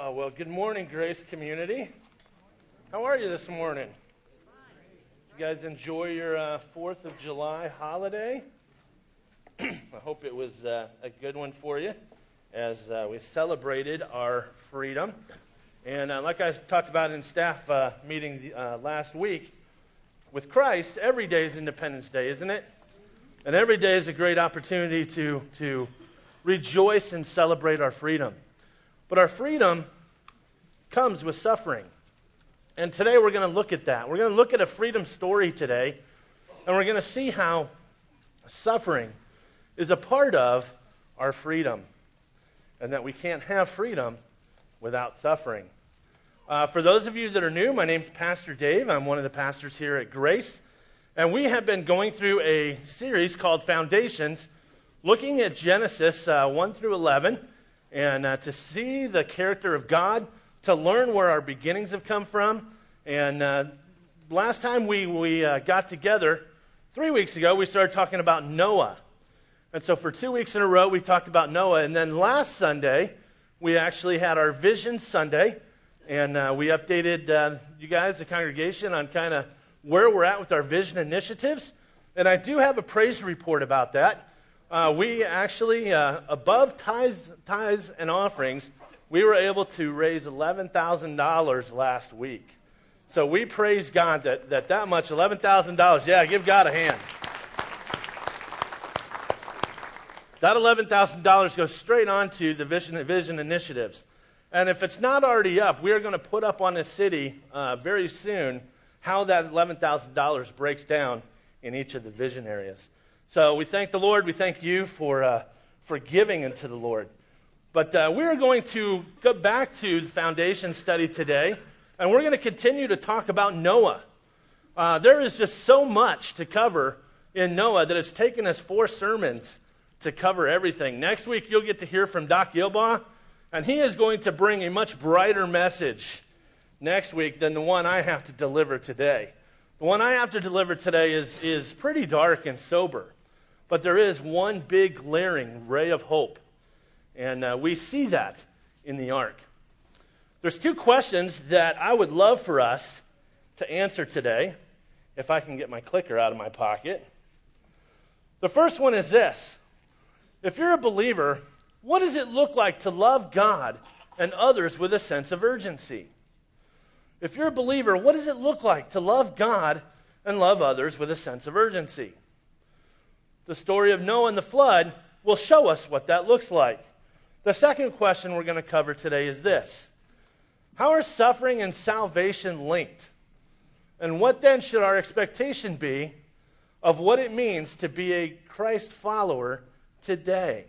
Well, good morning, Grace community. How are you this morning? You guys enjoy your 4th of July holiday? I hope it was a good one for you as we celebrated our freedom. And like I talked about in staff meeting last week, with Christ, every day is Independence Day, isn't it? And every day is a great opportunity to rejoice and celebrate our freedom. But our freedom comes with suffering. And today we're going to look at that. We're going to look at a freedom story today, and we're going to see how suffering is a part of our freedom, and that we can't have freedom without suffering. For those of you that are new, my name's Pastor Dave. I'm one of the pastors here at Grace, and we have been going through a series called Foundations, looking at Genesis 1 through 11, and to see the character of God, to learn where our beginnings have come from. And last time we got together, 3 weeks ago, we started talking about Noah. And so for 2 weeks in a row, we talked about Noah. And then last Sunday, we actually had our Vision Sunday, and we updated you guys, the congregation, on kind of where we're at with our vision initiatives. And I do have a praise report about that. We actually, above tithes and offerings, we were able to raise $11,000 last week. So we praise God that much, $11,000. Yeah, give God a hand. That $11,000 goes straight on to the vision initiatives. And if it's not already up, we are going to put up on the city very soon how that $11,000 breaks down in each of the vision areas. So we thank the Lord. We thank you for giving into the Lord. But we are going to go back to the foundation study today, and we're going to continue to talk about Noah. There is just so much to cover in Noah that it's taken us 4 sermons to cover everything. Next week, you'll get to hear from Doc Gilbaugh, and he is going to bring a much brighter message next week than the one I have to deliver today. The one I have to deliver today is pretty dark and sober. But there is one big glaring ray of hope. And we see that in the ark. There's 2 questions that I would love for us to answer today, if I can get my clicker out of my pocket. The first one is this. If you're a believer, what does it look like to love God and others with a sense of urgency? If you're a believer, what does it look like to love God and love others with a sense of urgency? The story of Noah and the flood will show us what that looks like. The second question we're going to cover today is this. How are suffering and salvation linked? And what then should our expectation be of what it means to be a Christ follower today?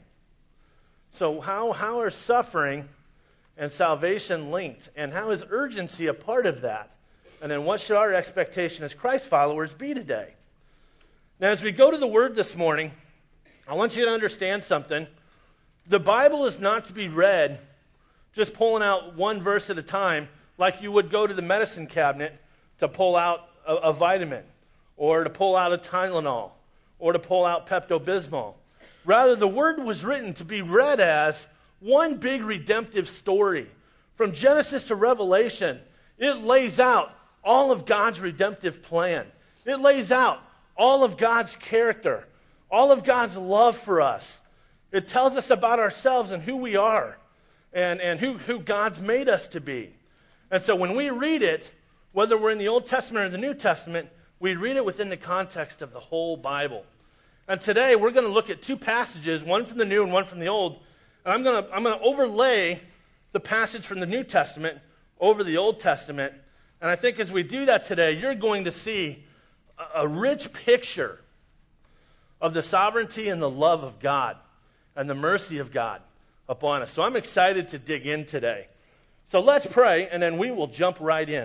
So how are suffering and salvation linked? And how is urgency a part of that? And then what should our expectation as Christ followers be today? Now, as we go to the Word this morning, I want you to understand something. The Bible is not to be read just pulling out one verse at a time like you would go to the medicine cabinet to pull out a vitamin or to pull out a Tylenol or to pull out Pepto-Bismol. Rather, the Word was written to be read as one big redemptive story. From Genesis to Revelation, it lays out all of God's redemptive plan. It lays out all of God's character, all of God's love for us. It tells us about ourselves and who we are and who God's made us to be. And so when we read it, whether we're in the Old Testament or the New Testament, we read it within the context of the whole Bible. And today we're going to look at 2 passages, one from the New and one from the Old. And I'm going to overlay the passage from the New Testament over the Old Testament. And I think as we do that today, you're going to see a rich picture of the sovereignty and the love of God and the mercy of God upon us. So I'm excited to dig in today. So let's pray, and then we will jump right in.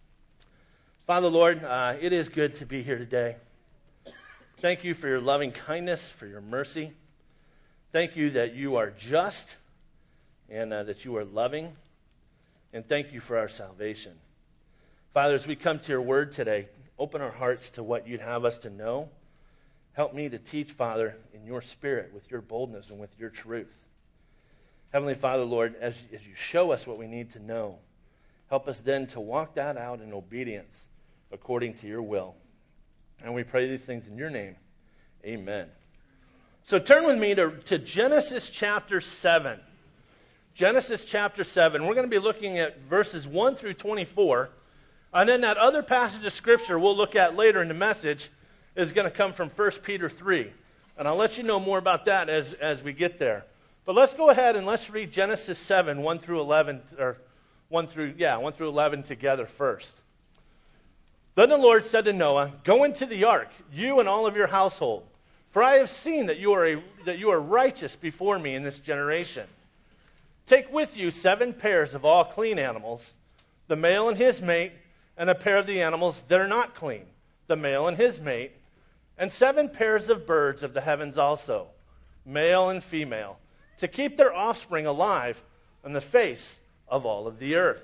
Father, Lord, it is good to be here today. Thank you for your loving kindness, for your mercy. Thank you that you are just and that you are loving. And thank you for our salvation. Father, as we come to your word today, open our hearts to what you'd have us to know. Help me to teach, Father, in your spirit, with your boldness and with your truth. Heavenly Father, Lord, as you show us what we need to know, help us then to walk that out in obedience according to your will. And we pray these things in your name. Amen. So turn with me to Genesis chapter 7. Genesis chapter 7. We're going to be looking at verses 1 through 24. And then that other passage of Scripture we'll look at later in the message is going to come from 1 Peter 3. And I'll let you know more about that as we get there. But let's go ahead and let's read Genesis 7, 1 through 11, or 1 through 11 together first. Then the Lord said to Noah, "Go into the ark, you and all of your household, for I have seen that you are righteous before me in this generation. Take with you 7 pairs of all clean animals, the male and his mate, and a pair of the animals that are not clean, the male and his mate, and 7 pairs of birds of the heavens also, male and female, to keep their offspring alive on the face of all of the earth.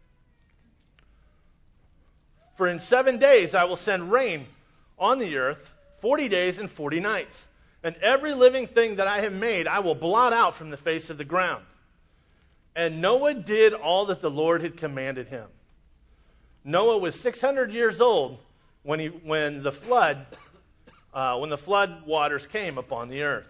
For in 7 days I will send rain on the earth, 40 days and 40 nights, and every living thing that I have made I will blot out from the face of the ground." And Noah did all that the Lord had commanded him. Noah was 600 years old when the flood waters came upon the earth.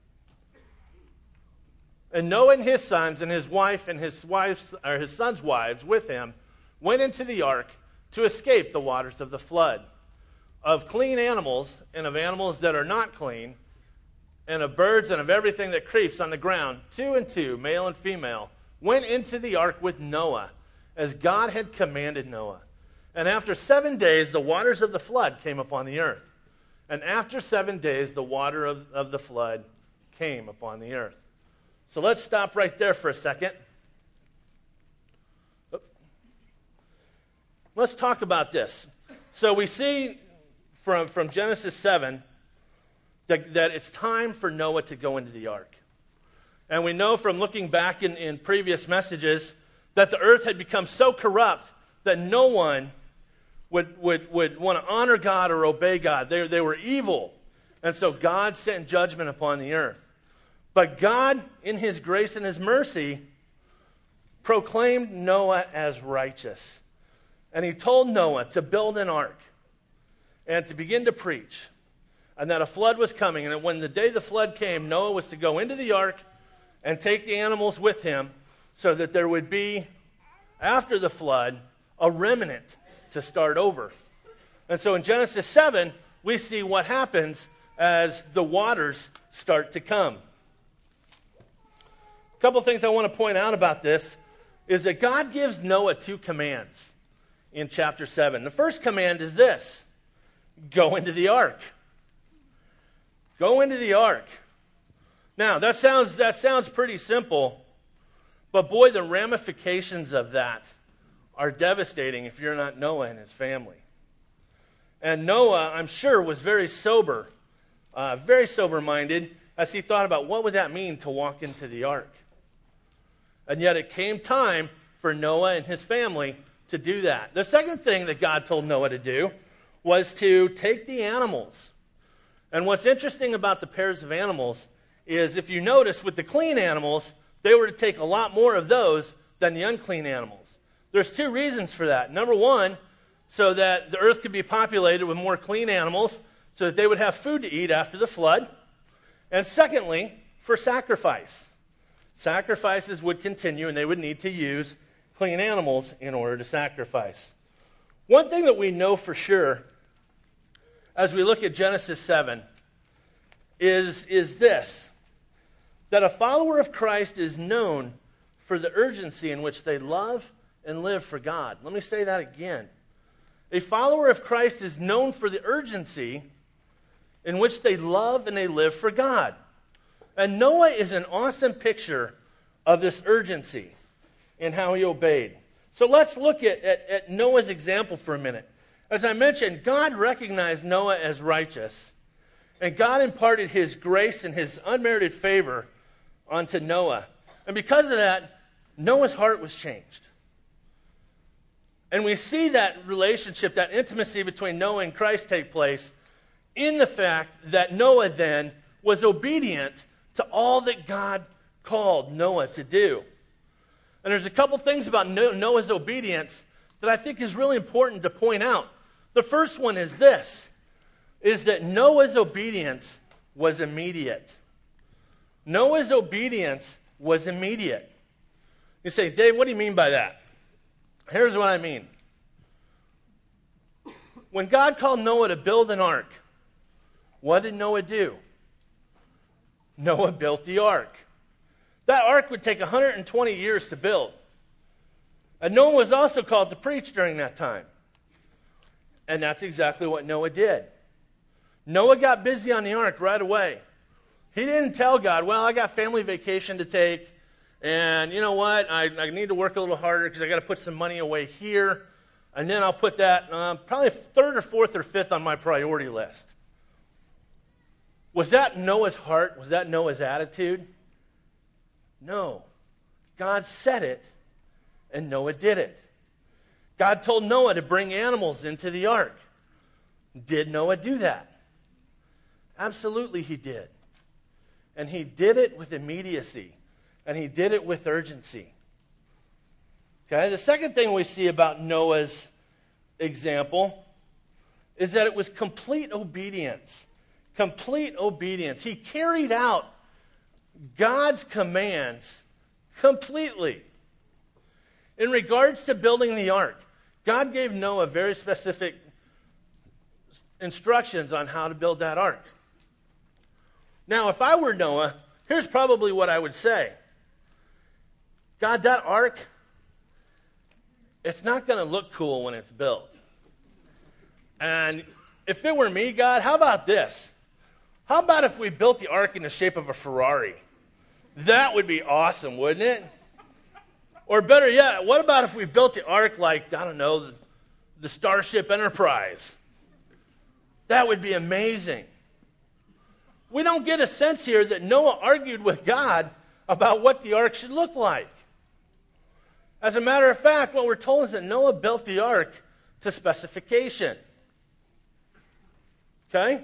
And Noah and his sons and his wife and his sons' wives with him went into the ark to escape the waters of the flood. Of clean animals and of animals that are not clean, and of birds and of everything that creeps on the ground, 2 and 2, male and female, went into the ark with Noah, as God had commanded Noah. And after 7 days, the waters of the flood came upon the earth. And after 7 days, the water of the flood came upon the earth. So let's stop right there for a second. Let's talk about this. So we see from Genesis 7 that it's time for Noah to go into the ark. And we know from looking back in previous messages that the earth had become so corrupt that no one would want to honor God or obey God. They were evil. And so God sent judgment upon the earth. But God, in his grace and his mercy, proclaimed Noah as righteous. And he told Noah to build an ark and to begin to preach. And that a flood was coming. And when the day the flood came, Noah was to go into the ark and take the animals with him so that there would be, after the flood, a remnant to start over. And so in Genesis 7, we see what happens as the waters start to come. A couple things I want to point out about this is that God gives Noah 2 commands in chapter 7. The first command is this: go into the ark. Go into the ark. Now, that sounds pretty simple, but boy, the ramifications of that are devastating if you're not Noah and his family. And Noah, I'm sure, was very sober-minded as he thought about what would that mean to walk into the ark. And yet it came time for Noah and his family to do that. The second thing that God told Noah to do was to take the animals. And what's interesting about the pairs of animals is, if you notice, with the clean animals, they were to take a lot more of those than the unclean animals. There's 2 reasons for that. Number one, so that the earth could be populated with more clean animals, so that they would have food to eat after the flood. And secondly, for sacrifice. Sacrifices would continue, and they would need to use clean animals in order to sacrifice. One thing that we know for sure as we look at Genesis 7 is this: that a follower of Christ is known for the urgency in which they love and live for God. Let me say that again. A follower of Christ is known for the urgency in which they love and they live for God. And Noah is an awesome picture of this urgency in how he obeyed. So let's look at Noah's example for a minute. As I mentioned, God recognized Noah as righteous, and God imparted his grace and his unmerited favor onto Noah. And because of that, Noah's heart was changed. And we see that relationship, that intimacy between Noah and Christ take place in the fact that Noah then was obedient to all that God called Noah to do. And there's a couple things about Noah's obedience that I think is really important to point out. The first one is this, is that Noah's obedience was immediate. Noah's obedience was immediate. You say, Dave, what do you mean by that? Here's what I mean. When God called Noah to build an ark, what did Noah do? Noah built the ark. That ark would take 120 years to build. And Noah was also called to preach during that time. And that's exactly what Noah did. Noah got busy on the ark right away. He didn't tell God, well, I got family vacation to take, and you know what, I need to work a little harder because I got to put some money away here, and then I'll put that probably third or fourth or fifth on my priority list. Was that Noah's heart? Was that Noah's attitude? No. God said it, and Noah did it. God told Noah to bring animals into the ark. Did Noah do that? Absolutely he did. And he did it with immediacy. And he did it with urgency. Okay, the second thing we see about Noah's example is that it was complete obedience. Complete obedience. He carried out God's commands completely. In regards to building the ark, God gave Noah very specific instructions on how to build that ark. Now, if I were Noah, here's probably what I would say. God, that ark, it's not going to look cool when it's built. And if it were me, God, how about this? How about if we built the ark in the shape of a Ferrari? That would be awesome, wouldn't it? Or better yet, what about if we built the ark like, I don't know, the Starship Enterprise? That would be amazing. We don't get a sense here that Noah argued with God about what the ark should look like. As a matter of fact, what we're told is that Noah built the ark to specification. Okay?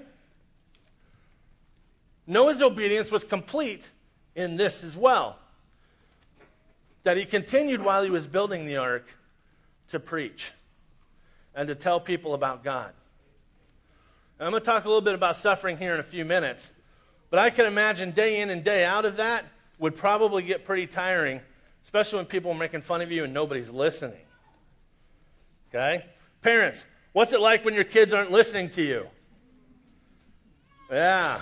Noah's obedience was complete in this as well. That he continued while he was building the ark to preach and to tell people about God. And I'm going to talk a little bit about suffering here in a few minutes. But I can imagine day in and day out of that would probably get pretty tiring, especially when people are making fun of you and nobody's listening. Okay? Parents, what's it like when your kids aren't listening to you? Yeah.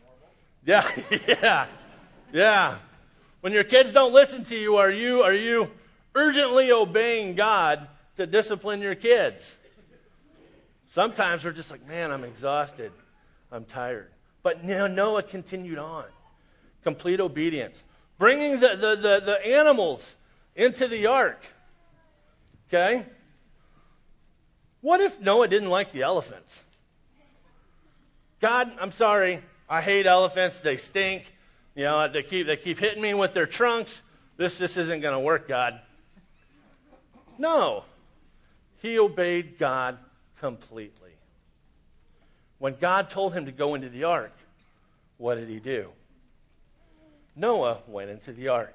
When your kids don't listen to you, are you urgently obeying God to discipline your kids? Sometimes we're just like, man, I'm exhausted. I'm tired. But Noah continued on. Complete obedience. Bringing the animals into the ark. Okay? What if Noah didn't like the elephants? God, I'm sorry. I hate elephants. They stink. You know, they keep hitting me with their trunks. This isn't going to work, God. No. He obeyed God completely. When God told him to go into the ark, what did he do? Noah went into the ark.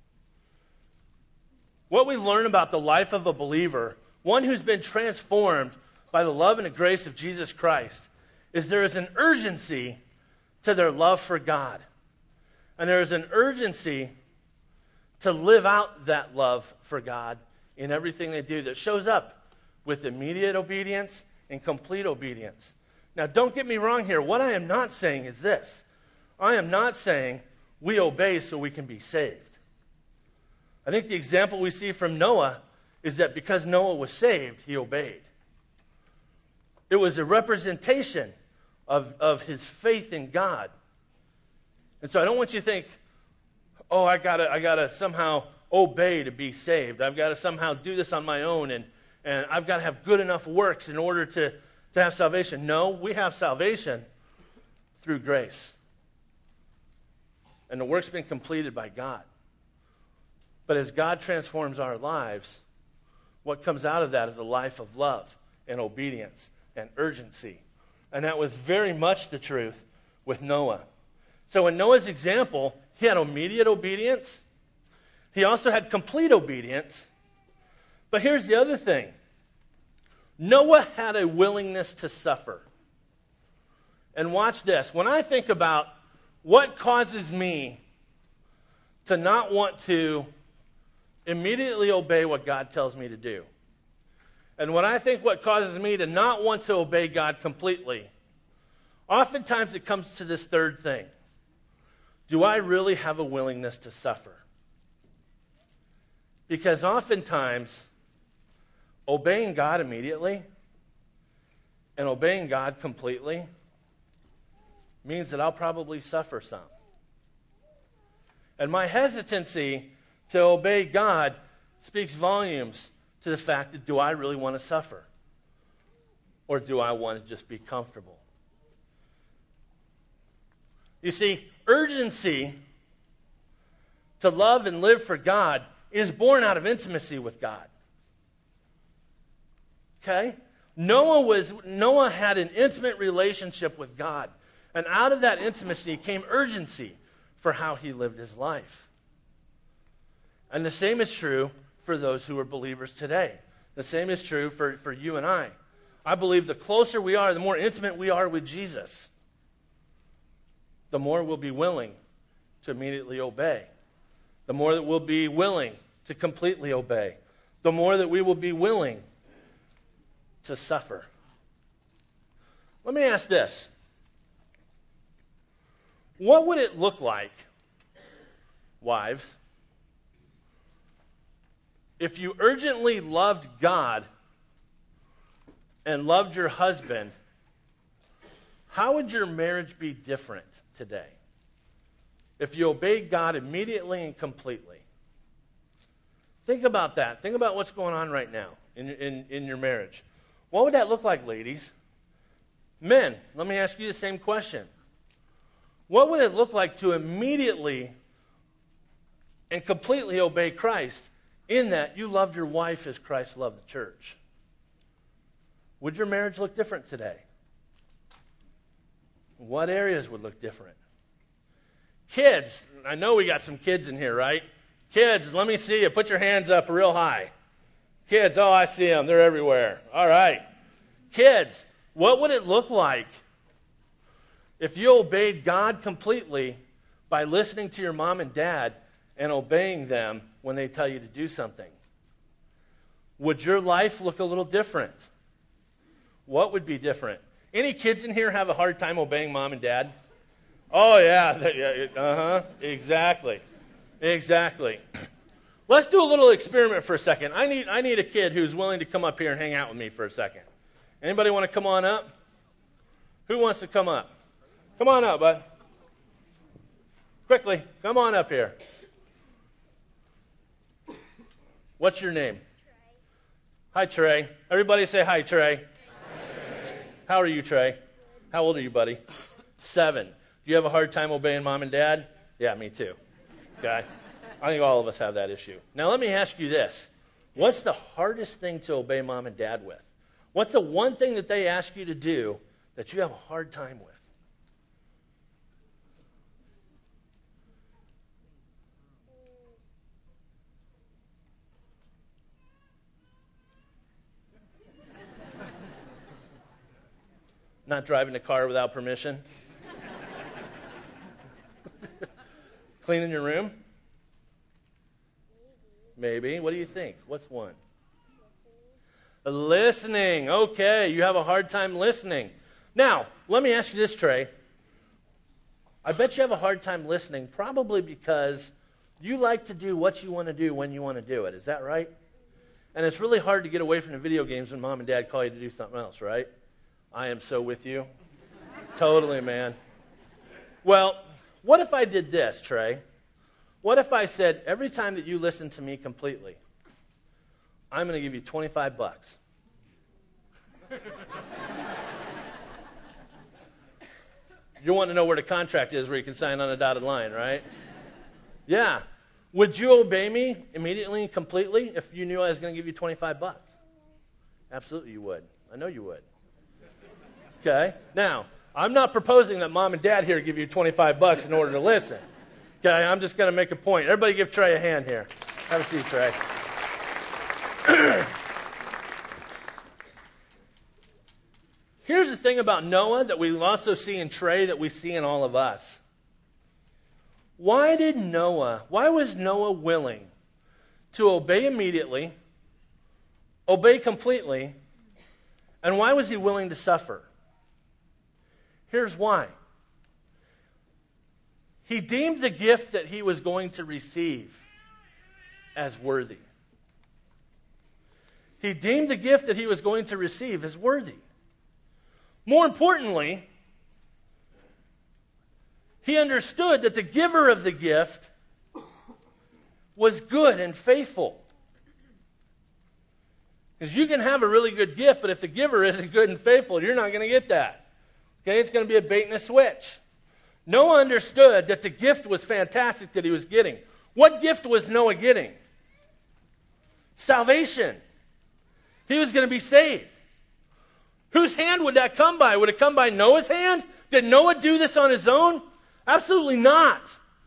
What we learn about the life of a believer, one who's been transformed by the love and the grace of Jesus Christ, is there is an urgency to their love for God. And there is an urgency to live out that love for God in everything they do that shows up with immediate obedience and complete obedience. Now, don't get me wrong here. What I am not saying is this. I am not saying we obey so we can be saved. I think the example we see from Noah is that because Noah was saved, he obeyed. It was a representation of his faith in God. And so I don't want you to think, oh, I gotta somehow obey to be saved. I've got to somehow do this on my own, and I've got to have good enough works in order to have salvation. No, we have salvation through grace. And the work's been completed by God. But as God transforms our lives, what comes out of that is a life of love and obedience and urgency. And that was very much the truth with Noah. So in Noah's example, He had immediate obedience. He also had complete obedience. But here's the other thing. Noah had a willingness to suffer. And watch this. When I think about what causes me to not want to immediately obey what God tells me to do, and when I think what causes me to not want to obey God completely, oftentimes it comes to this third thing. Do I really have a willingness to suffer? Because oftentimes, obeying God immediately and obeying God completely means that I'll probably suffer some. And my hesitancy to obey God speaks volumes to the fact that do I really want to suffer? Or do I want to just be comfortable? You see, urgency to love and live for God is born out of intimacy with God. Okay? Noah had an intimate relationship with God. And out of that intimacy came urgency for how he lived his life. And the same is true for those who are believers today. The same is true for you and I. I believe the closer we are, the more intimate we are with Jesus, the more we'll be willing to immediately obey. The more that we'll be willing to completely obey. The more that we will be willing to suffer. Let me ask this. What would it look like, wives, if you urgently loved God and loved your husband? How would your marriage be different today if you obeyed God immediately and completely? Think about that. Think about what's going on right now in your marriage. What would that look like, ladies? Men, let me ask you the same question. What would it look like to immediately and completely obey Christ in that you loved your wife as Christ loved the church? Would your marriage look different today? What areas would look different? Kids, I know we got some kids in here, right? Kids, let me see you. Put your hands up real high. Kids, oh, I see them. They're everywhere. All right. Kids, what would it look like if you obeyed God completely by listening to your mom and dad and obeying them when they tell you to do something? Would your life look a little different? What would be different? Any kids in here have a hard time obeying mom and dad? Oh, yeah. Exactly. Exactly. Let's do a little experiment for a second. I need a kid who's willing to come up here and hang out with me for a second. Anybody want to come on up? Who wants to come up? Come on up, bud. Quickly, come on up here. What's your name? Trey. Hi, Trey. Everybody say hi, Trey. Hi, Trey. How are you, Trey? How old are you, buddy? 7. Do you have a hard time obeying mom and dad? Yeah, me too. Okay. I think all of us have that issue. Now, let me ask you this. What's the hardest thing to obey mom and dad with? What's the one thing that they ask you to do that you have a hard time with? Not driving the car without permission? Cleaning your room? Maybe. What do you think? What's one? Listening. Okay, you have a hard time listening. Now, let me ask you this, Trey. I bet you have a hard time listening probably because you like to do what you want to do when you want to do it. Is that right? And it's really hard to get away from the video games when mom and dad call you to do something else, right? I am so with you. Totally, man. Well, what if I did this, Trey? What if I said, every time that you listen to me completely, I'm going to give you $25. You want to know where the contract is where you can sign on a dotted line, right? Yeah. Would you obey me immediately and completely if you knew I was going to give you $25? Absolutely you would. I know you would. Okay? Now, I'm not proposing that mom and dad here give you $25 in order to listen. Okay, I'm just going to make a point. Everybody give Trey a hand here. Have a seat, Trey. Here's the thing about Noah that we also see in Trey that we see in all of us. Why was Noah willing to obey immediately, obey completely, and why was he willing to suffer? Here's why. He deemed the gift that he was going to receive as worthy. He deemed the gift that he was going to receive as worthy. More importantly, he understood that the giver of the gift was good and faithful. Because you can have a really good gift, but if the giver isn't good and faithful, you're not going to get that. Okay, it's going to be a bait and a switch. Noah understood that the gift was fantastic that he was getting. What gift was Noah getting? Salvation. He was going to be saved. Whose hand would that come by? Would it come by Noah's hand? Did Noah do this on his own? Absolutely not.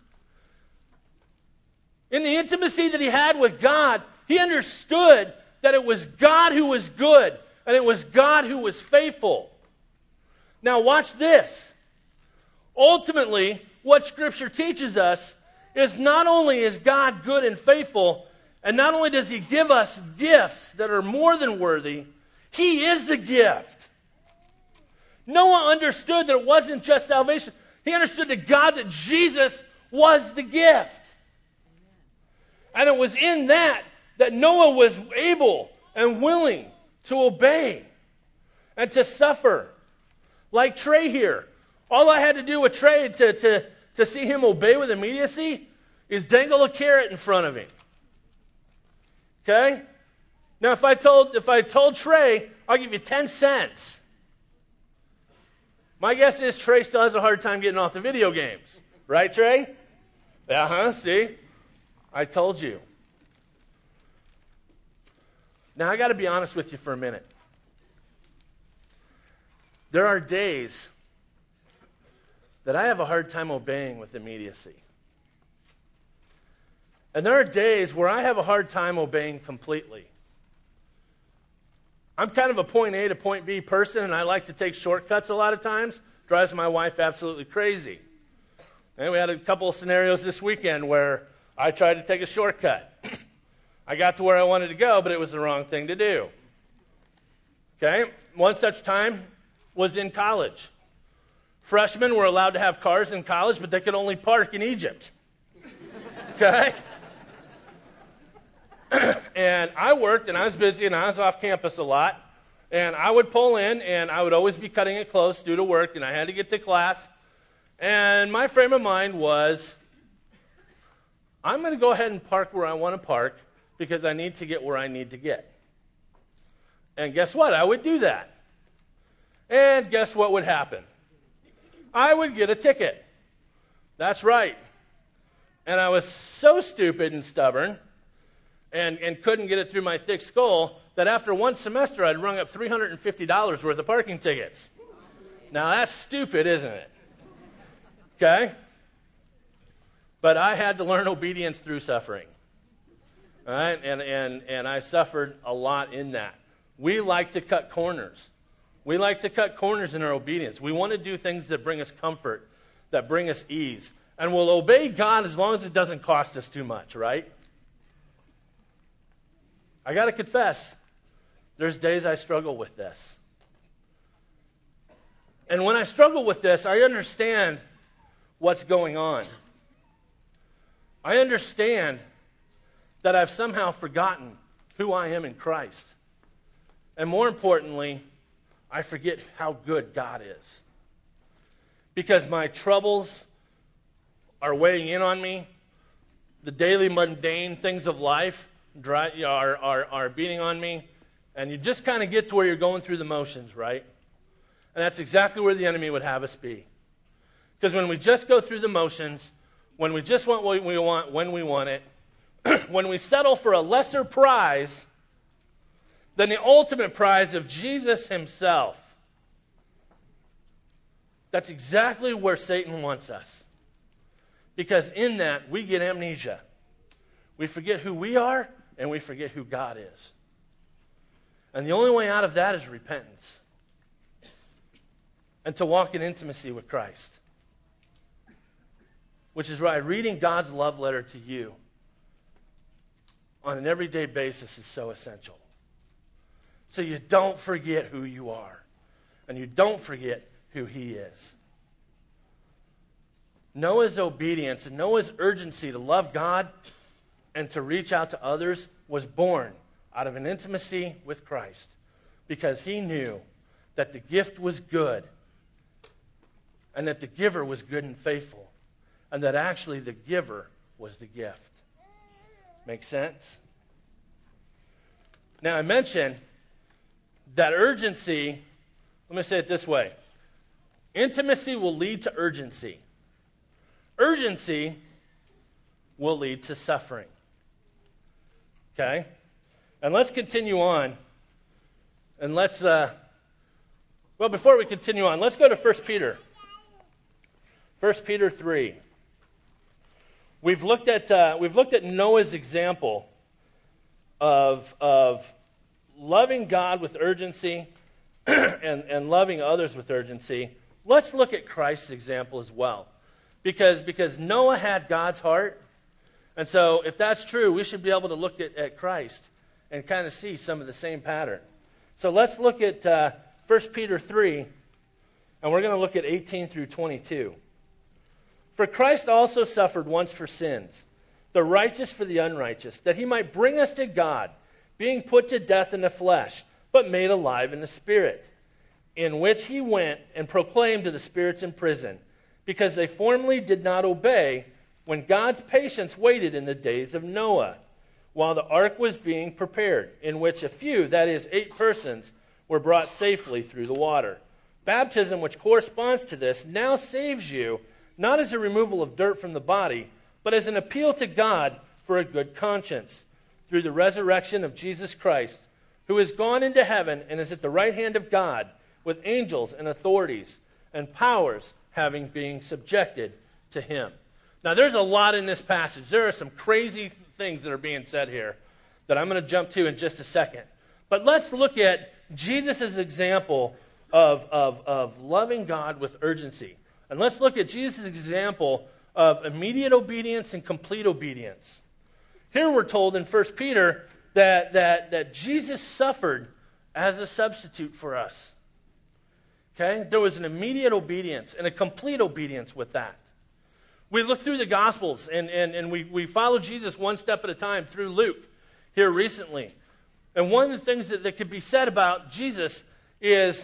In the intimacy that he had with God, he understood that it was God who was good and it was God who was faithful. Now watch this. Ultimately, what Scripture teaches us is not only is God good and faithful, and not only does He give us gifts that are more than worthy, He is the gift. Noah understood that it wasn't just salvation. He understood that Jesus was the gift. And it was in that Noah was able and willing to obey and to suffer. Like Trey here. All I had to do with Trey to see him obey with immediacy is dangle a carrot in front of him. Okay? Now if I told Trey, I'll give you 10 cents. My guess is Trey still has a hard time getting off the video games. Right, Trey? See? I told you. Now I got to be honest with you for a minute. There are days that I have a hard time obeying with immediacy. And there are days where I have a hard time obeying completely. I'm kind of a point A to point B person, and I like to take shortcuts a lot of times. Drives my wife absolutely crazy. And we had a couple of scenarios this weekend where I tried to take a shortcut. I got to where I wanted to go, but it was the wrong thing to do. Okay? One such time was in college. Freshmen were allowed to have cars in college, but they could only park in Egypt. Okay? And I worked, and I was busy, and I was off campus a lot. And I would pull in, and I would always be cutting it close due to work, and I had to get to class. And my frame of mind was, I'm going to go ahead and park where I want to park because I need to get where I need to get. And guess what? I would do that. And guess what would happen? I would get a ticket. That's right. And I was so stupid and stubborn and couldn't get it through my thick skull that after one semester I'd rung up $350 worth of parking tickets. Now that's stupid, isn't it? Okay? But I had to learn obedience through suffering. All right? And I suffered a lot in that. We like to cut corners. We like to cut corners in our obedience. We want to do things that bring us comfort, that bring us ease. And we'll obey God as long as it doesn't cost us too much, right? I got to confess, there's days I struggle with this. And when I struggle with this, I understand what's going on. I understand that I've somehow forgotten who I am in Christ. And more importantly, I forget how good God is. Because my troubles are weighing in on me. The daily mundane things of life are beating on me. And you just kind of get to where you're going through the motions, right? And that's exactly where the enemy would have us be. Because when we just go through the motions, when we just want what we want when we want it, when we settle for a lesser prize than the ultimate prize of Jesus himself, that's exactly where Satan wants us. Because in that, we get amnesia. We forget who we are, and we forget who God is. And the only way out of that is repentance. And to walk in intimacy with Christ. Which is why reading God's love letter to you on an everyday basis is so essential. So you don't forget who you are. And you don't forget who He is. Noah's obedience and Noah's urgency to love God and to reach out to others was born out of an intimacy with Christ. Because he knew that the gift was good. And that the giver was good and faithful. And that actually the giver was the gift. Make sense? Now I mentioned that urgency, let me say it this way. Intimacy will lead to urgency. Urgency will lead to suffering. Okay? And let's continue on. And let's, before we continue on, let's go to 1 Peter. 1 Peter 3. We've looked at Noah's example of loving God with urgency and loving others with urgency. Let's look at Christ's example as well. Because Noah had God's heart. And so if that's true, we should be able to look at Christ and kind of see some of the same pattern. So let's look at 1 Peter 3, and we're going to look at 18 through 22. For Christ also suffered once for sins, the righteous for the unrighteous, that he might bring us to God, being put to death in the flesh, but made alive in the Spirit, in which he went and proclaimed to the spirits in prison, because they formerly did not obey when God's patience waited in the days of Noah, while the ark was being prepared, in which a few, that is, 8 persons, were brought safely through the water. Baptism, which corresponds to this, now saves you, not as a removal of dirt from the body, but as an appeal to God for a good conscience, through the resurrection of Jesus Christ, who is gone into heaven and is at the right hand of God, with angels and authorities and powers having been subjected to him. Now, there's a lot in this passage. There are some crazy things that are being said here that I'm going to jump to in just a second. But let's look at Jesus' example of loving God with urgency. And let's look at Jesus' example of immediate obedience and complete obedience. Here we're told in 1 Peter that Jesus suffered as a substitute for us. Okay? There was an immediate obedience and a complete obedience with that. We look through the Gospels and we follow Jesus one step at a time through Luke here recently. And one of the things that could be said about Jesus is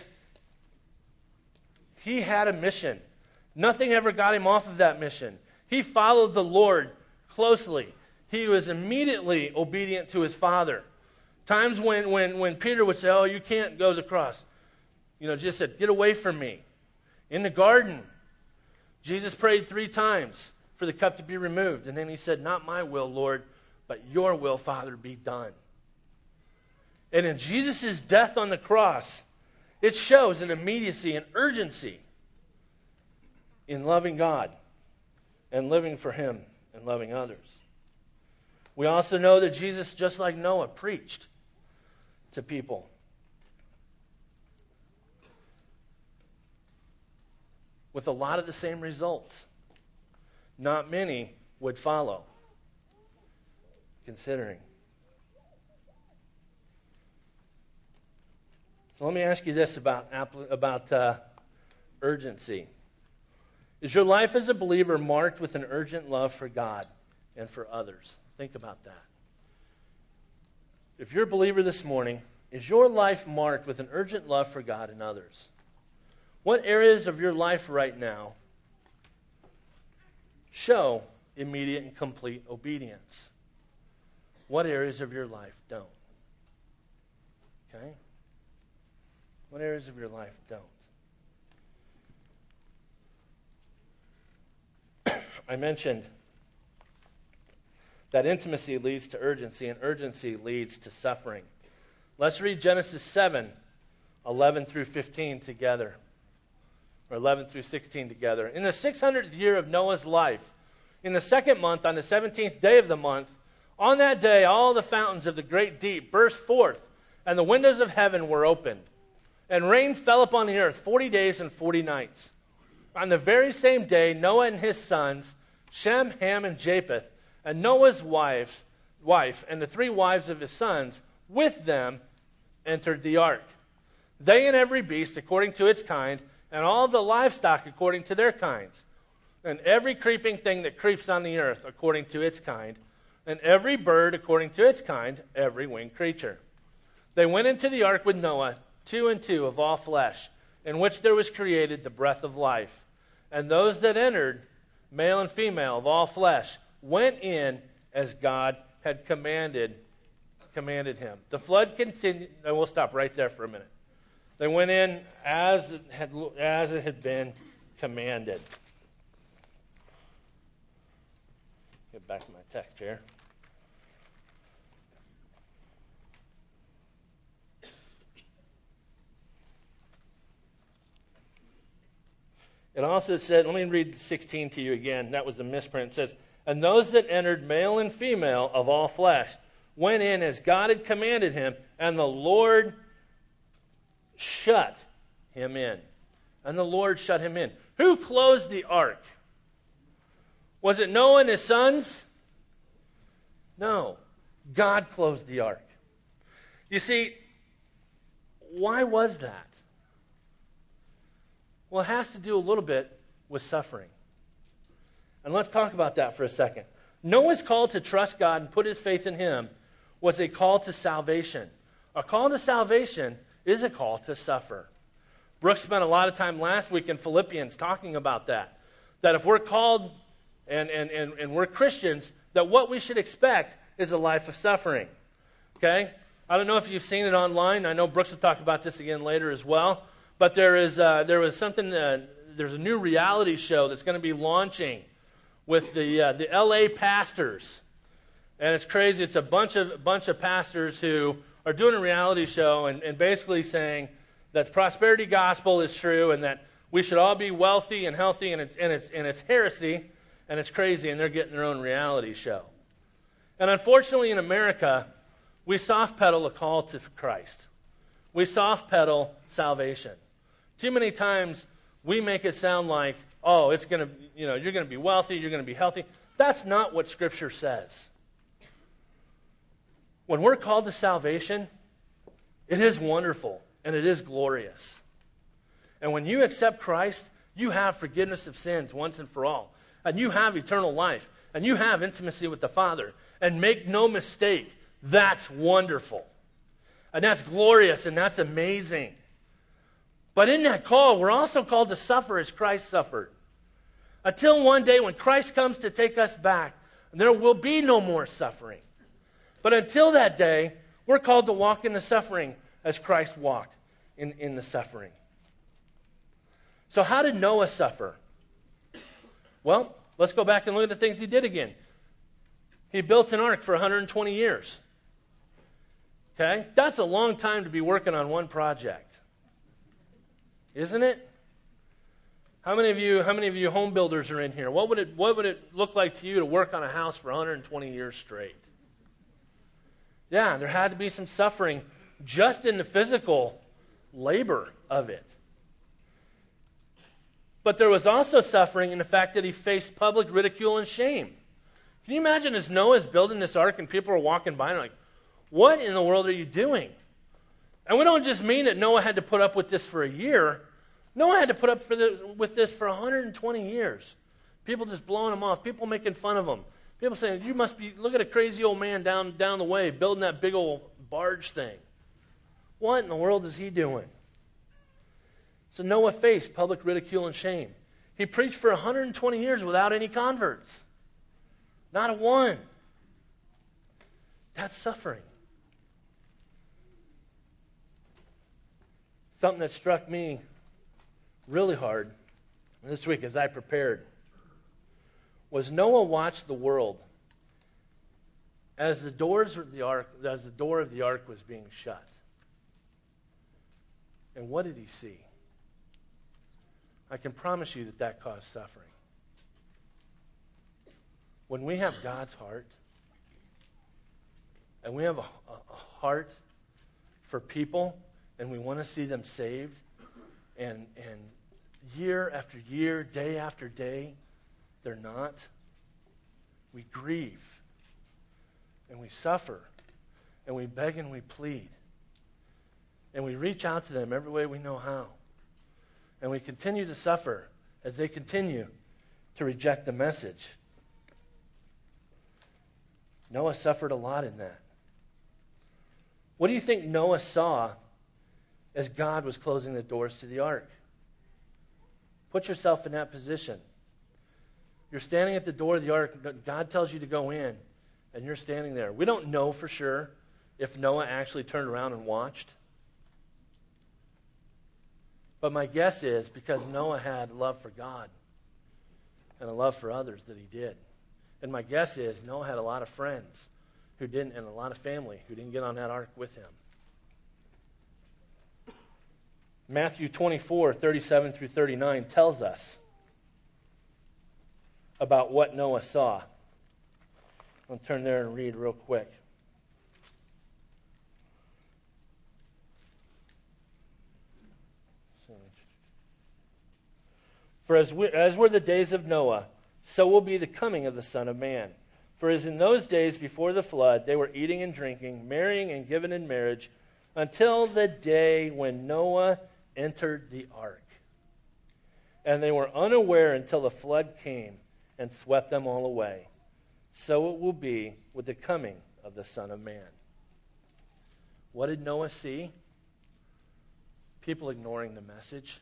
he had a mission. Nothing ever got him off of that mission. He followed the Lord closely. He was immediately obedient to his Father. Times when Peter would say, oh, you can't go to the cross. Jesus said, get away from me. In the garden, Jesus prayed 3 times for the cup to be removed. And then he said, not my will, Lord, but your will, Father, be done. And in Jesus' death on the cross, it shows an immediacy and urgency in loving God and living for him and loving others. We also know that Jesus, just like Noah, preached to people. With a lot of the same results. Not many would follow. Considering. So let me ask you this about urgency. Is your life as a believer marked with an urgent love for God and for others? Think about that. If you're a believer this morning, is your life marked with an urgent love for God and others? What areas of your life right now show immediate and complete obedience? What areas of your life don't? Okay? What areas of your life don't? I mentioned that intimacy leads to urgency, and urgency leads to suffering. Let's read Genesis 7, 11 through 15 together. Or 11 through 16 together. In the 600th year of Noah's life, In the second month, on the 17th day of the month, on that day all the fountains of the great deep burst forth, and the windows of heaven were opened. And rain fell upon the earth 40 days and 40 nights. On the very same day, Noah and his sons, Shem, Ham, and Japheth, and Noah's wife, and the 3 wives of his sons, with them entered the ark. They and every beast according to its kind, and all the livestock according to their kinds, and every creeping thing that creeps on the earth according to its kind, and every bird according to its kind, every winged creature. They went into the ark with Noah, 2 and 2 of all flesh, in which there was created the breath of life. And those that entered, male and female of all flesh, went in as God had commanded him. The flood continued, and we'll stop right there for a minute. They went in as it had been commanded. Get back to my text here. It also said, let me read 16 to you again. That was a misprint. It says, and those that entered, male and female of all flesh, went in as God had commanded him, and the Lord shut him in. And the Lord shut him in. Who closed the ark? Was it Noah and his sons? No. God closed the ark. You see, why was that? Well, it has to do a little bit with suffering. And let's talk about that for a second. Noah's call to trust God and put his faith in him was a call to salvation. A call to salvation is a call to suffer. Brooks spent a lot of time last week in Philippians talking about that. That if we're called and we're Christians, that what we should expect is a life of suffering. Okay? I don't know if you've seen it online. I know Brooks will talk about this again later as well. But there's a new reality show that's going to be launching with the L.A. pastors, and it's crazy. It's a bunch of pastors who are doing a reality show and basically saying that prosperity gospel is true and that we should all be wealthy and healthy, and it's heresy and it's crazy, and they're getting their own reality show. And unfortunately, in America, we soft pedal a call to Christ. We soft pedal salvation. Too many times we make it sound like, oh, it's going to, you're going to be wealthy, you're going to be healthy. That's not what Scripture says. When we're called to salvation, it is wonderful and it is glorious. And when you accept Christ, you have forgiveness of sins once and for all. And you have eternal life. And you have intimacy with the Father. And make no mistake, that's wonderful. And that's glorious and that's amazing. But in that call, we're also called to suffer as Christ suffered. Until one day when Christ comes to take us back, there will be no more suffering. But until that day, we're called to walk in the suffering as Christ walked in the suffering. So how did Noah suffer? Well, let's go back and look at the things he did again. He built an ark for 120 years. Okay? That's a long time to be working on one project. Isn't it? How many of you home builders are in here? What would it look like to you to work on a house for 120 years straight? Yeah, there had to be some suffering just in the physical labor of it. But there was also suffering in the fact that he faced public ridicule and shame. Can you imagine as Noah's building this ark and people are walking by and like, what in the world are you doing? And we don't just mean that Noah had to put up with this for a year. Noah had to put up with this for 120 years. People just blowing him off. People making fun of him. People saying, you must be, look at a crazy old man down the way building that big old barge thing. What in the world is he doing? So Noah faced public ridicule and shame. He preached for 120 years without any converts. Not a one. That's suffering. Something that struck me really hard this week as I prepared was Noah watched the world as the door of the ark was being shut. And what did he see? I can promise you that caused suffering. When we have God's heart, and we have a heart for people, and we want to see them saved, and year after year, day after day, they're not, we grieve, and we suffer, and we beg and we plead, and we reach out to them every way we know how, and we continue to suffer as they continue to reject the message. Noah suffered a lot in that. What do you think Noah saw as God was closing the doors to the ark? Put yourself in that position. You're standing at the door of the ark. God tells you to go in, and you're standing there. We don't know for sure if Noah actually turned around and watched. But my guess is because Noah had love for God and a love for others that he did. And my guess is Noah had a lot of friends who didn't, and a lot of family who didn't get on that ark with him. Matthew 24, 37 through 39 tells us about what Noah saw. I'll turn there and read real quick. For as were the days of Noah, so will be the coming of the Son of Man. For as in those days before the flood, they were eating and drinking, marrying and giving in marriage, until the day when Noah entered the ark. And they were unaware until the flood came and swept them all away. So it will be with the coming of the Son of Man. What did Noah see? People ignoring the message.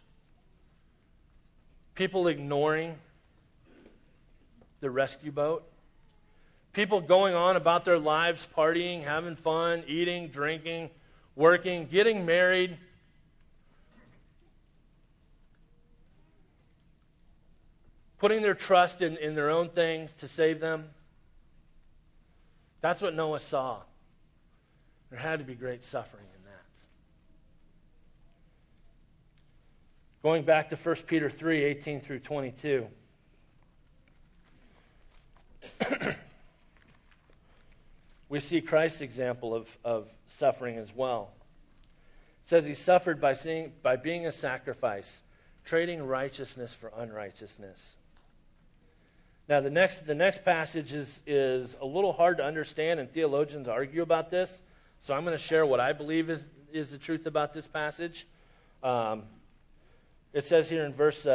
People ignoring the rescue boat. People going on about their lives, partying, having fun, eating, drinking, working, getting married. Putting their trust in their own things to save them. That's what Noah saw. There had to be great suffering in that. Going back to 1 Peter 3, 18 through 22. We see Christ's example of suffering as well. It says he suffered by being a sacrifice, trading righteousness for unrighteousness. Now, the next passage is a little hard to understand, and theologians argue about this. So I'm going to share what I believe is the truth about this passage. It says here in verse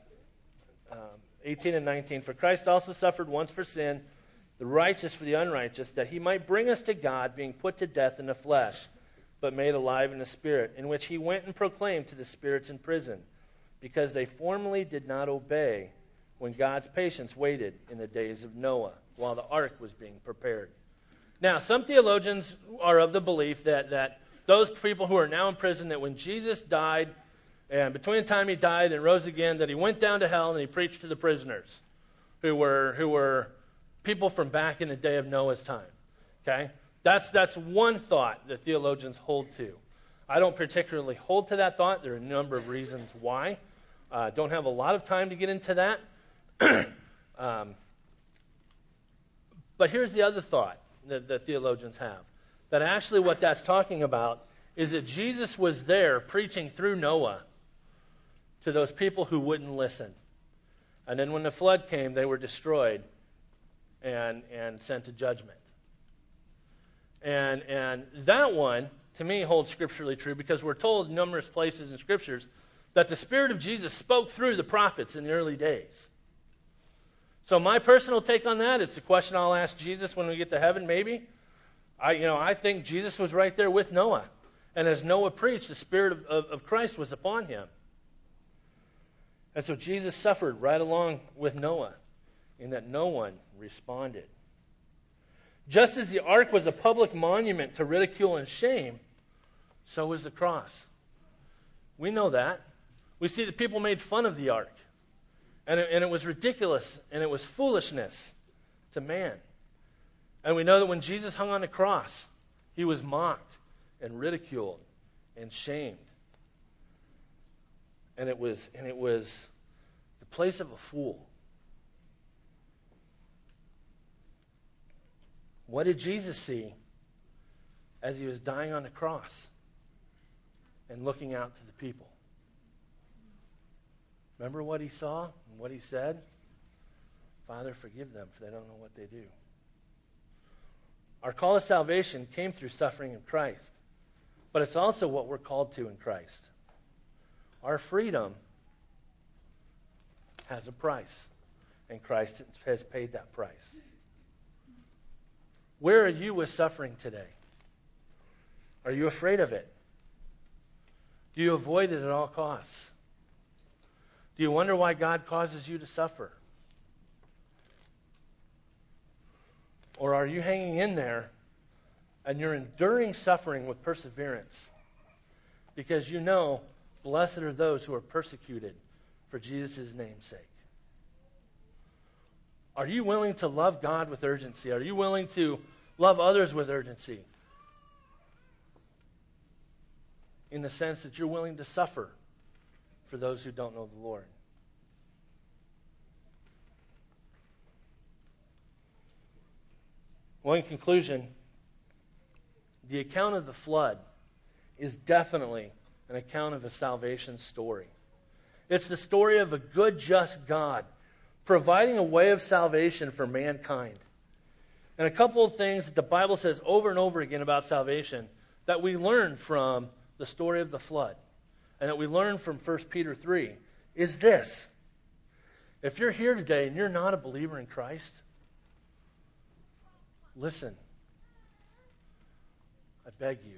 18 and 19, "For Christ also suffered once for sin, the righteous for the unrighteous, that he might bring us to God, being put to death in the flesh, but made alive in the Spirit, in which he went and proclaimed to the spirits in prison, because they formerly did not obey, when God's patience waited in the days of Noah, while the ark was being prepared." Now, some theologians are of the belief that those people who are now in prison, that when Jesus died, and between the time he died and rose again, that he went down to hell and he preached to the prisoners, who were people from back in the day of Noah's time. Okay? That's one thought that theologians hold to. I don't particularly hold to that thought. There are a number of reasons why. Don't have a lot of time to get into that. But here's the other thought that theologians have. That actually what that's talking about is that Jesus was there preaching through Noah to those people who wouldn't listen. And then when the flood came, they were destroyed and sent to judgment. And that one, to me, holds scripturally true, because we're told in numerous places in scriptures that the Spirit of Jesus spoke through the prophets in the early days. So my personal take on that, it's a question I'll ask Jesus when we get to heaven, maybe. I think Jesus was right there with Noah. And as Noah preached, the Spirit of Christ was upon him. And so Jesus suffered right along with Noah, in that no one responded. Just as the ark was a public monument to ridicule and shame, so was the cross. We know that. We see that people made fun of the ark. And it was ridiculous, and it was foolishness to man. And we know that when Jesus hung on the cross, he was mocked and ridiculed and shamed. And it was the place of a fool. What did Jesus see as he was dying on the cross and looking out to the people? Remember what he saw and what he said? Father, forgive them, for they don't know what they do. Our call to salvation came through suffering in Christ, but it's also what we're called to in Christ. Our freedom has a price, and Christ has paid that price. Where are you with suffering today? Are you afraid of it? Do you avoid it at all costs? Do you wonder why God causes you to suffer? Or are you hanging in there and you're enduring suffering with perseverance because you know blessed are those who are persecuted for Jesus' name's sake? Are you willing to love God with urgency? Are you willing to love others with urgency? In the sense that you're willing to suffer for those who don't know the Lord. Well, in conclusion, the account of the flood is definitely an account of a salvation story. It's the story of a good, just God providing a way of salvation for mankind. And a couple of things that the Bible says over and over again about salvation that we learn from the story of the flood and that we learn from 1 Peter 3 is this. If you're here today and you're not a believer in Christ, listen. I beg you.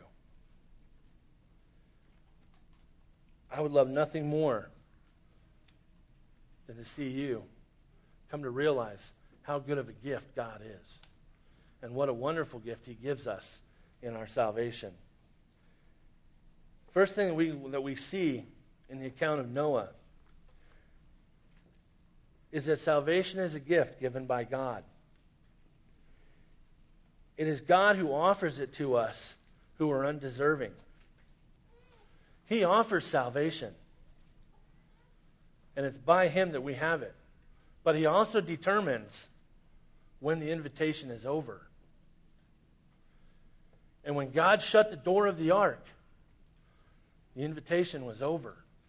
I would love nothing more than to see you come to realize how good of a gift God is and what a wonderful gift he gives us in our salvation. First thing that we see in the account of Noah is that salvation is a gift given by God. It is God who offers it to us who are undeserving. He offers salvation. And it's by him that we have it. But he also determines when the invitation is over. And when God shut the door of the ark, the invitation was over.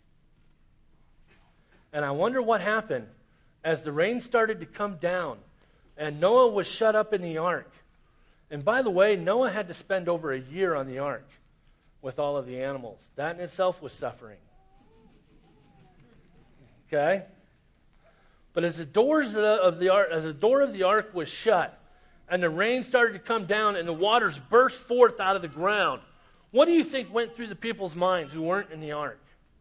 And I wonder what happened as the rain started to come down and Noah was shut up in the ark. And by the way, Noah had to spend over a year on the ark with all of the animals. That in itself was suffering. Okay? But as the door of the ark was shut, and the rain started to come down, and the waters burst forth out of the ground, what do you think went through the people's minds who weren't in the ark?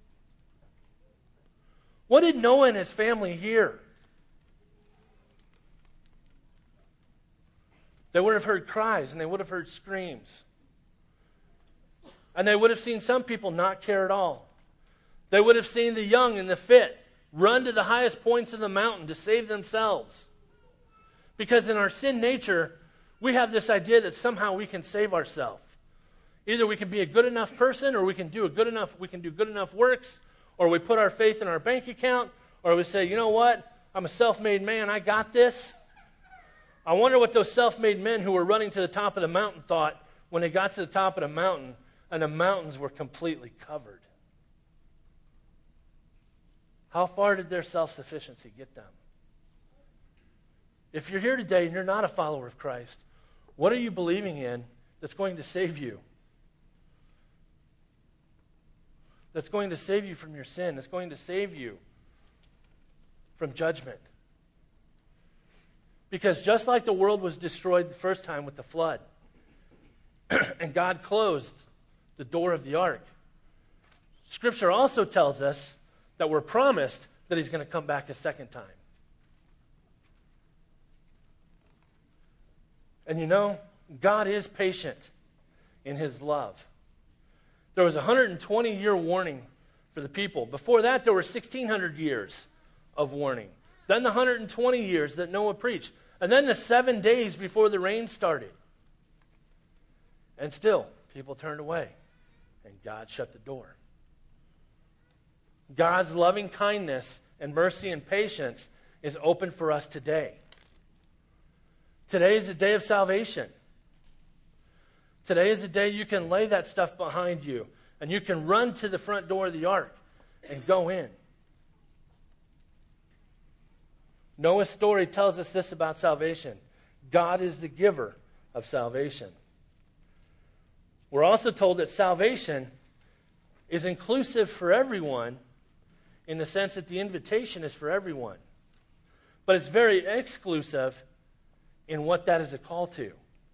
What did Noah and his family hear? They would have heard cries, and they would have heard screams. And they would have seen some people not care at all. They would have seen the young and the fit run to the highest points of the mountain to save themselves. Because in our sin nature, we have this idea that somehow we can save ourselves. Either we can be a good enough person, or we can do good enough works, or we put our faith in our bank account, or we say, you know what? I'm a self-made man. I got this. I wonder what those self-made men who were running to the top of the mountain thought when they got to the top of the mountain and the mountains were completely covered. How far did their self-sufficiency get them? If you're here today and you're not a follower of Christ, what are you believing in that's going to save you? That's going to save you from your sin. That's going to save you from judgment. Because just like the world was destroyed the first time with the flood, and God closed the door of the ark, Scripture also tells us that we're promised that he's going to come back a second time. And you know, God is patient in his love. There was a 120-year warning for the people. Before that, there were 1,600 years of warning. Then the 120 years that Noah preached. And then the 7 days before the rain started. And still, people turned away. And God shut the door. God's loving kindness and mercy and patience is open for us today. Today is the day of salvation. Today is the day you can lay that stuff behind you and you can run to the front door of the ark and go in. Noah's story tells us this about salvation. God is the giver of salvation. We're also told that salvation is inclusive for everyone in the sense that the invitation is for everyone. But it's very exclusive in what that is a call to.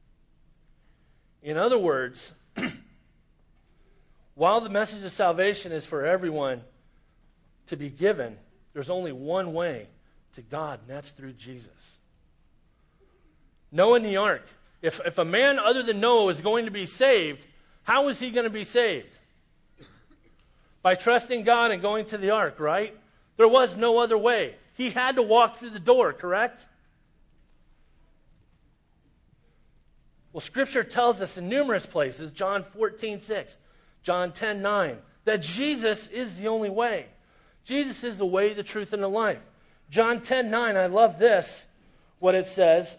In other words, while the message of salvation is for everyone to be given, there's only one way to God, and that's through Jesus. Noah and the ark. If a man other than Noah is going to be saved, how is he going to be saved? By trusting God and going to the ark, right? There was no other way. He had to walk through the door, correct? Well, Scripture tells us in numerous places, John 14:6, John 10:9, that Jesus is the only way. Jesus is the way, the truth, and the life. John 10:9, I love this, what it says.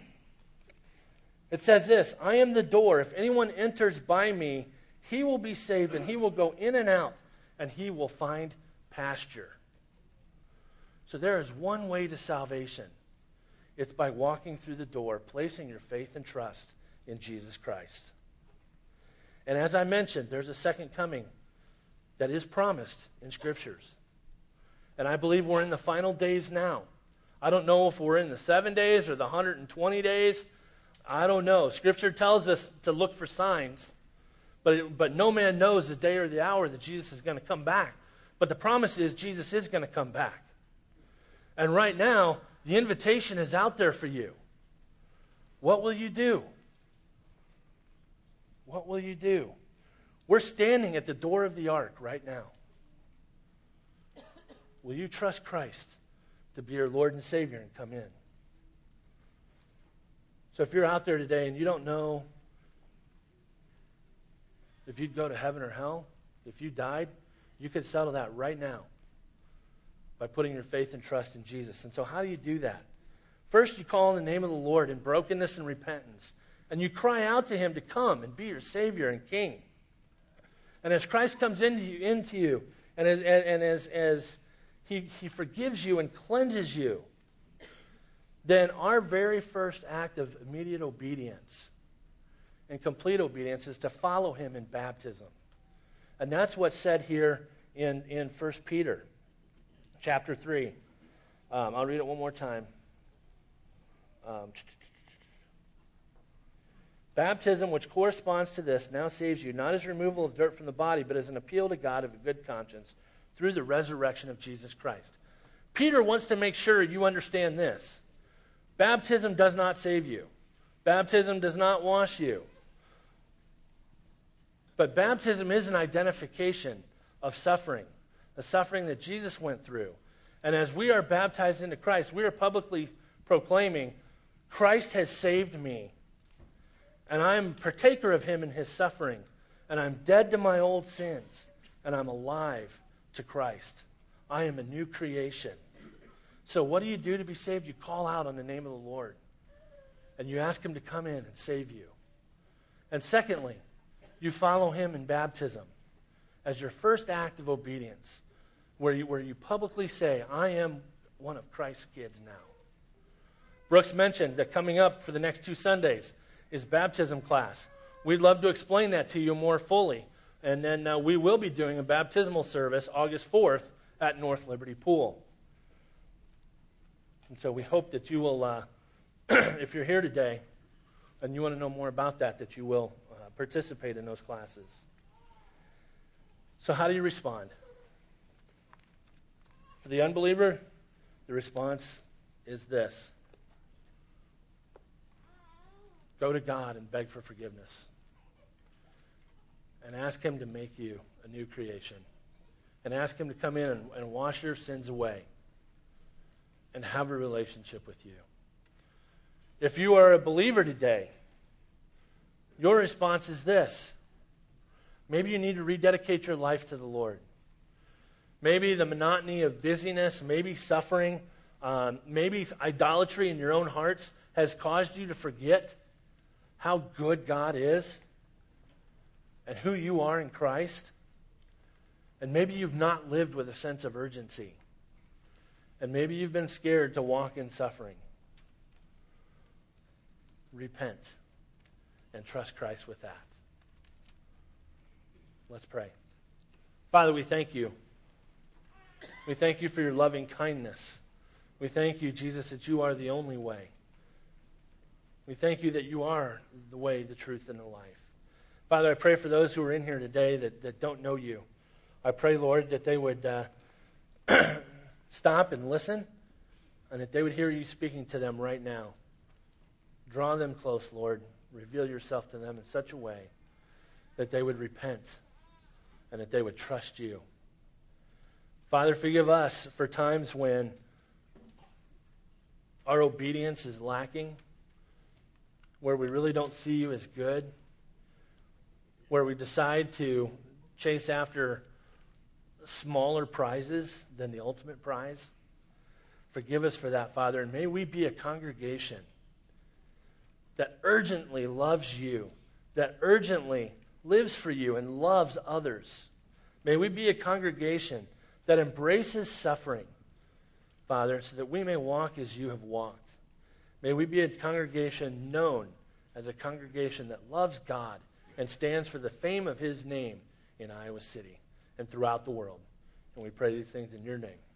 It says this, I am the door. If anyone enters by me, he will be saved, and he will go in and out, and he will find pasture. So there is one way to salvation. It's by walking through the door, placing your faith and trust in Jesus Christ. And as I mentioned, there's a second coming that is promised in Scriptures. And I believe we're in the final days now. I don't know if we're in the 7 days or the 120 days. I don't know. Scripture tells us to look for signs. But no man knows the day or the hour that Jesus is going to come back. But the promise is Jesus is going to come back. And right now, the invitation is out there for you. What will you do? What will you do? We're standing at the door of the ark right now. Will you trust Christ to be your Lord and Savior and come in? So if you're out there today and you don't know if you'd go to heaven or hell, if you died, you could settle that right now by putting your faith and trust in Jesus. And so how do you do that? First, you call on the name of the Lord in brokenness and repentance. And you cry out to Him to come and be your Savior and King. And as Christ comes into you and as He forgives you and cleanses you, then our very first act of immediate obedience and complete obedience is to follow Him in baptism. And that's what's said here in 1 Peter chapter 3. I'll read it one more time. Baptism, which corresponds to this, now saves you, not as removal of dirt from the body, but as an appeal to God of a good conscience through the resurrection of Jesus Christ. Peter wants to make sure you understand this. Baptism does not save you. Baptism does not wash you. But baptism is an identification of suffering, the suffering that Jesus went through. And as we are baptized into Christ, we are publicly proclaiming, Christ has saved me. And I am partaker of Him in His suffering. And I'm dead to my old sins. And I'm alive to Christ. I am a new creation. So what do you do to be saved? You call out on the name of the Lord. And you ask Him to come in and save you. And secondly, you follow Him in baptism as your first act of obedience, where you publicly say, I am one of Christ's kids now. Brooks mentioned that coming up for the next 2 Sundays is baptism class. We'd love to explain that to you more fully. And then we will be doing a baptismal service August 4th at North Liberty Pool. And so we hope that you will, if you're here today and you want to know more about that you will participate in those classes. So how do you respond? For the unbeliever, the response is this. Go to God and beg for forgiveness. And ask Him to make you a new creation. And ask Him to come in and wash your sins away. And have a relationship with you. If you are a believer today, your response is this. Maybe you need to rededicate your life to the Lord. Maybe the monotony of busyness, maybe suffering, maybe idolatry in your own hearts has caused you to forget how good God is and who you are in Christ. And maybe you've not lived with a sense of urgency. And maybe you've been scared to walk in suffering. Repent and trust Christ with that. Let's pray. Father, we thank you. We thank you for your loving kindness. We thank you, Jesus, that you are the only way. We thank you that you are the way, the truth, and the life. Father, I pray for those who are in here today that don't know you. I pray, Lord, that they would stop and listen, and that they would hear you speaking to them right now. Draw them close, Lord. Reveal yourself to them in such a way that they would repent and that they would trust you. Father, forgive us for times when our obedience is lacking, where we really don't see you as good, where we decide to chase after smaller prizes than the ultimate prize. Forgive us for that, Father, and may we be a congregation that urgently loves you, that urgently lives for you and loves others. May we be a congregation that embraces suffering, Father, so that we may walk as you have walked. May we be a congregation known as a congregation that loves God and stands for the fame of his name in Iowa City and throughout the world. And we pray these things in your name.